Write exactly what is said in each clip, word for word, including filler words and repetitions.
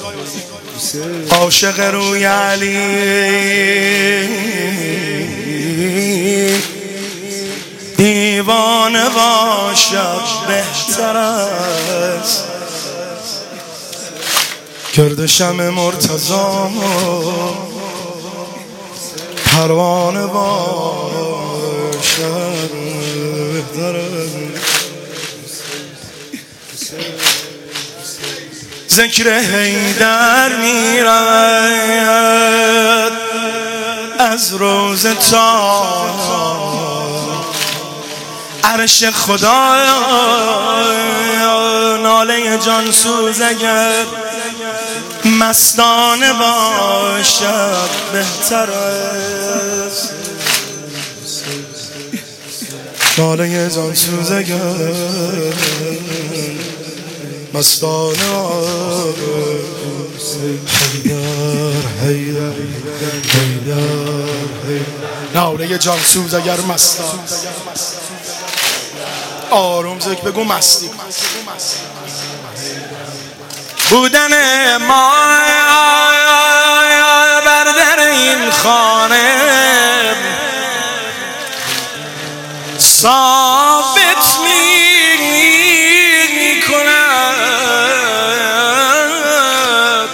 عاشق روی علی دیوانه باشد بهتر است گرد شمع مرتضی پروانه باشد بهتر است. ذکر حیدر میرد از روز تا عرش خدا ناله جان سوز اگر مستانه باشد بهتر است ناله جان سوز اگر مستانه حیدر حیدر حیدر ناله جان سوز اگر مستانه آروم زک بگو مستی بودن ما بر در این خانه ثابت می کند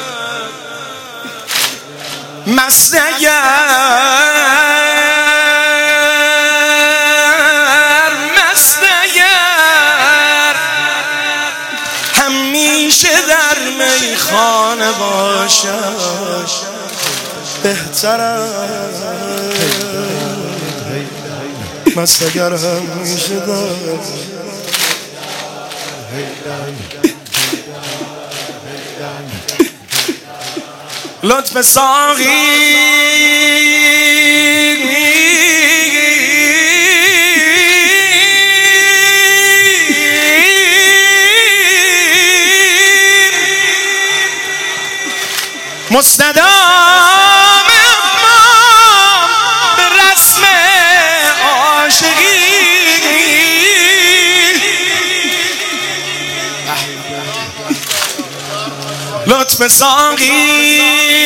مست خانه باشد بهتر است مست اگر همیشه در لطف ساقی مستدام امام به رسم عاشقی لطف ساقی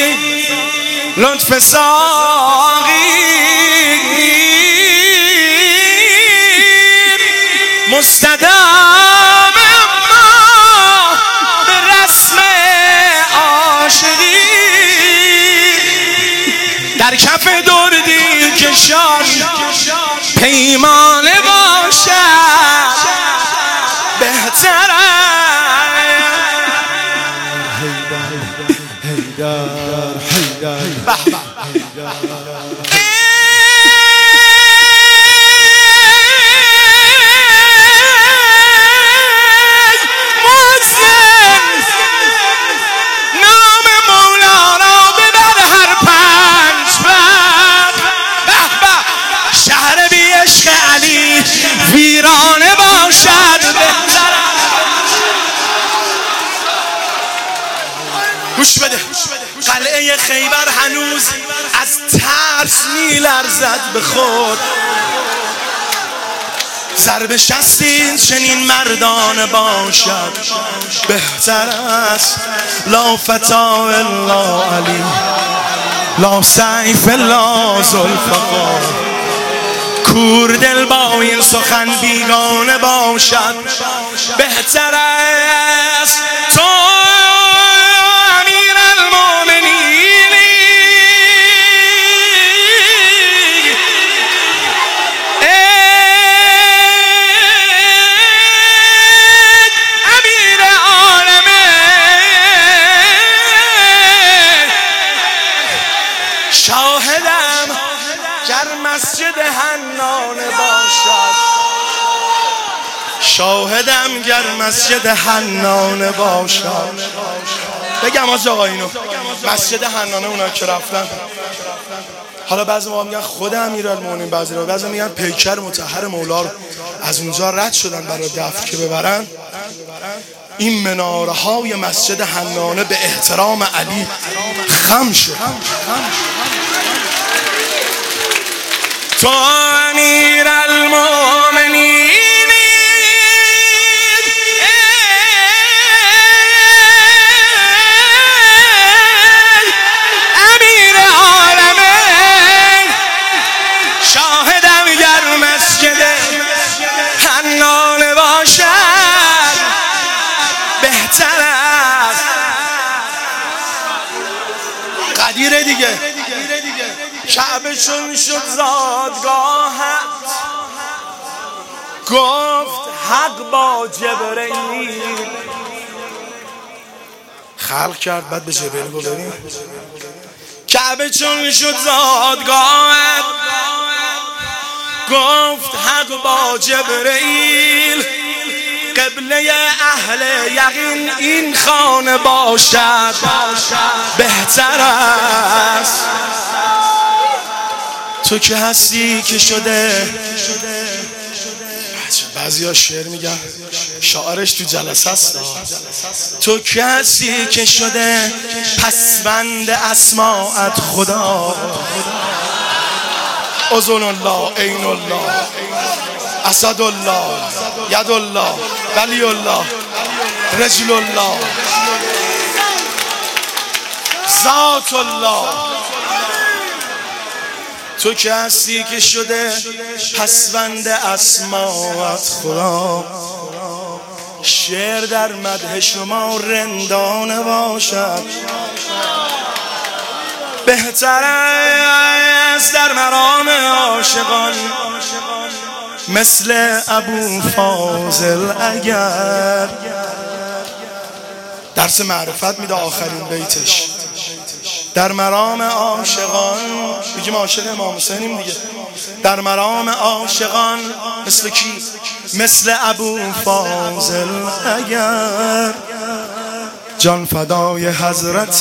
لطف ساقی مستدام امام به رسم عاشقی در کف دردی کشان پیمانه باشد بهتر حیدر حیدر ویرانه باشد بهتر گوش بده قلعه خیبر هنوز از ترس میلرزد به خود ضرب شستین چنین مردانه باشد بهتر است لا فتا الا علی لا سیف الا ذوالفقار کور دل با این سخن بیگانه باشد بهتر است تو امیر المومنینی امیر عالمه شاهدم گر مسجد حنانه باشد شاهدم گر مسجد حنانه باشد بگم از آقا اینو مسجد حنانه اونا که رفتن حالا بعضی ما میگن خود امیرالمومنین بعضی رو بعضی میگن پیکر مطهر مولا رو از اونجا رد شدن برای دفن که ببرن این مناره های مسجد حنانه به احترام علی خم شد تو امیرالمومنین دیره دیگه. کعبه چون شد زادگاهت، گفت حق با جبرئیل. خلق کرد بعد به جبرئیل گفت بریم. کعبه چون شد زادگاهت، گفت حق با جبرئیل. قبله اهل یقین این خانه باشد بهتر است. تو که هستی که شده، بعضی ها شعر میگن شاعرش تو جلسه است، تو که هستی که شده پسوند اسماعت خدا. اذن الله، عین الله، اسد الله، ید الله، ولی الله، رجل الله، ذات الله. تو که هستی که شده پسوند اسماعت خدا. شعر در مدح شما رندانه باشد بهتر است در مرام عاشقان. مثل ابو فاضل اگر درس معرفت میده آخرین بیتش. در مرام عاشقان بگیم عاشق امام حسینیم دیگه. در مرام عاشقان مثل کی؟ مثل ابو فاضل اگر جان فدای حضرت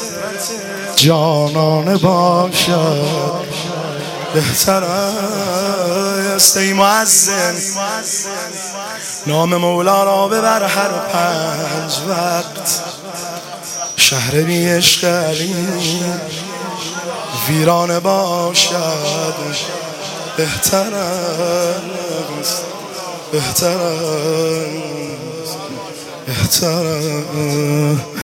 جانانه باشد بهتر است. ای مؤذن نام مولا را ببر هر پنج وقت. شهر بی عشق علی ویرانه باشد بهتر است، بهتر است، بهتر است.